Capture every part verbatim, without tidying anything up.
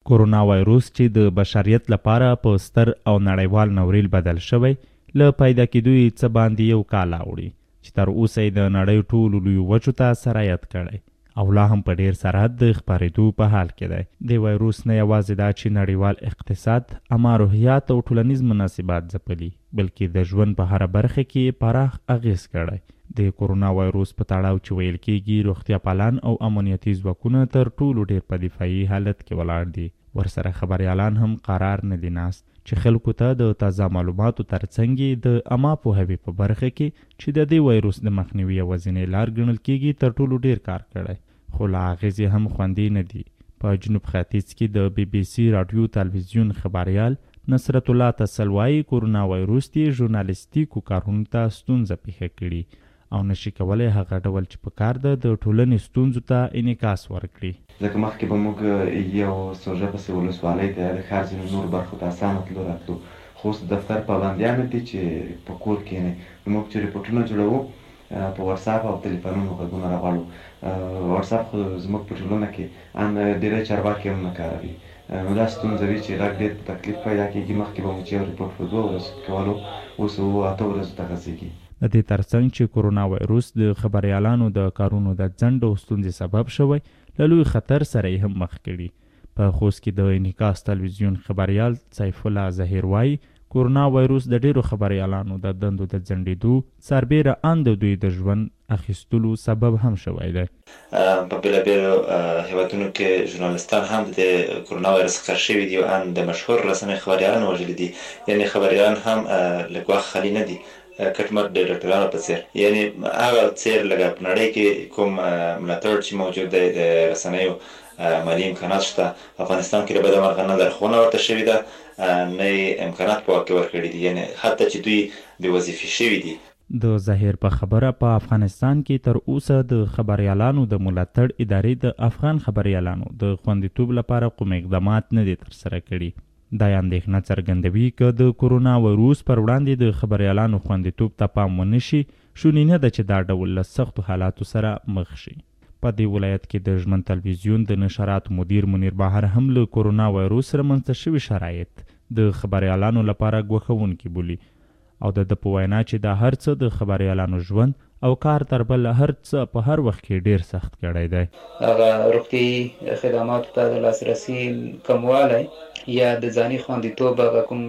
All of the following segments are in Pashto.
کورونا وایروس چې د بشریت لپاره په ستر او نړیوال ناورین بدل شوی له پیدا کېدو یې څه باندې یو کال اوړي چې تر اوسه یې د نړۍ ټولو لویو وچو ته سرایت کړی او لا هم په ډیر سرعت د خپرېدو په حال کې دی. د وایروس نه یوازې دا چې نړیوال اقتصاد، عامه روحیات او ټولنیز مناسبات ځپلي، بلکې د ژوند په هره برخه کې پراخ اغېز کړی. د کورونا وایروس په تړاو چې ویل کېږي روغتیا پالان او امنیتي ځواکونه تر ټولو ډیر په دفاعي حالت کې ولاړ دي. ورسره خبریالان هم قرار نه دي ناست چې خلکو ته د تازه معلوماتو ترڅنګ د عامه پوهاوي په برخه کې چې د دې وایروس د مخنیوي یوازینۍ لار ګڼل کېږي تر ټولو ډیر کار کړی، خو له اغېزې هم خوندي نه دي. په جنوب ختیځ کې د بي بي سي راډیو تلویزیون خبریال نصرت الله تسل وایي کورونا وایروس د ژورنالیستیکو کارونو ته ستونزه پیښه کړي او نشي کولی هغه ډول چې په کار ده د ټولنې ستونزو ته انعکاس ورکړي. ځکه مخکې به موږ یو سوژه پسې ولسوالۍ ته د ښار ځینو نورو برخو ته اسانه تلو راتلو، خو اوس د دفتر پابندیان دي چې په کور کښېنئ. نو موږ چې ریپورټونه جوړوو په واتساپ او تلیفونونو غږونه راغواړو. واتساپ خو زموږ په ټولنه کې ان ډېری چارواکي هم نه کاروي، نو دا ستونزه وي چې غږ ډېر په تکلیف پیدا کېږي. مخکې به مو چې یو ریپورټ په دوه ورځو کولو، اوس اوه اته ورځو ته غځېږي. د دې ترڅنګ چې کورونا وایروس د خبریالانو د کارونو د ځنډ او ستونزې سبب شوی، له لوی خطر سره یې هم مخ کړي. په خوست کې د انعکاس تلویزیون خبریال سیف الله ظهیر وایي کورونا وایروس د ډیرو خبریالانو د دندو د ځنډېدو سربیره ان د دوی د ژوند اخیستلو سبب هم شوی دی. په بېلابېلو هیوادونو کې ژورنالیستان هم د کورونا وایرس ښکار شوي دي او ان د مشهور رسنیو خبریالان وژلي دي. یعنې خبریالان هم له ګواښ خالي نه دي، کټمټ د ډاکټرانو په څېر. یعنې هغه څېر لکه په نړۍ کې کوم ملاتړ چې موجود دی د رسنیو مالي امکانات شته، افغانستان کې له بده مرغه نه لارښوونه ورته شوې ده، نه یې امکانات په واک کې ورکړي دي، یعنې حتی چې دوی بې وظیفې شوي دي. د ظاهر په خبره په افغانستان کې تر اوسه د خبریالانو د ملاتړ ادارې د افغان خبریالانو د خوندیتوب لپاره کوم اقدامات نه دي ترسره کړي. دا اندېښنه څرګندوي که د کورونا وایروس پر وړاندې د خبریالانو خوندیتوب ته پام ونه شي، شونې نه ده چې دا ډول له سختو حالاتو سره مخ شي. په دې ولایت کې د ژمن تلویزیون د نشراتو مدیر منیر بهر هم له کورونا وایروس سره منځته شوي شرایط د خبریالانو لپاره ګواښونکي بولي او د ده په وینا چې دا هر څه د خبریالانو ژوند او کار تر بل هر څه په هر وخت کې ډیر سخت کړی دی. هغه روغتیایي خدماتو ته د لاسرسي کموالی یا د ځاني خوندیتوب هغه کوم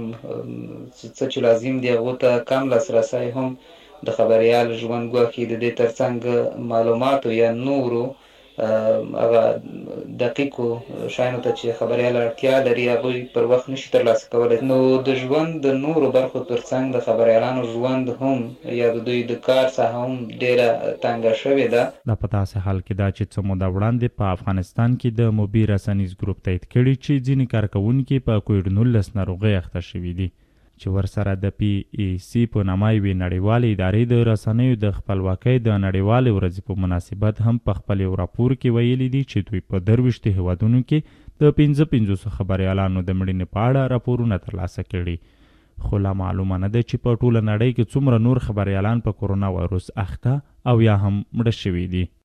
څه چې لازم دی هغو ته کم لاسرسی هم د خبریال ژوند ګواښي. د دې ترڅنګ معلوماتو یا نورو هغه دقیقو شیانو ته چې خبریال اړتیا لري هغوی پر وخت نشي ترلاسه کولی. نو د ژوند د نورو برخو ترڅنګ د خبریالانو ژوند هم یا د دوی د کار ساحه هم ډېره تنګه شوې ده. دا په داسې حال کې ده چې څه موده وړاندې په افغانستان کې د موبي رسنیز ګروپ تایید کړي چې ځینې کارکوونکي په کوویډ نولس ناروغۍ اخته شوي دي، چې ورسره د پی ای سی په نامه یوې نړیوالې ادارې د رسنیو د خپلواکۍ د نړیوالې ورځې په مناسبت هم په خپل یو راپور کې ویلي دي چې دوی په درویشتو هیوادونو کې د پنځه پنځوسو خبریالانو د مړینې په اړه راپورونه ترلاسه کړي، خو لا معلومه نه ده چې په ټوله نړۍ کې څومره نور خبریالان په کورونا وایروس اخته او یا هم مړه شوي دي.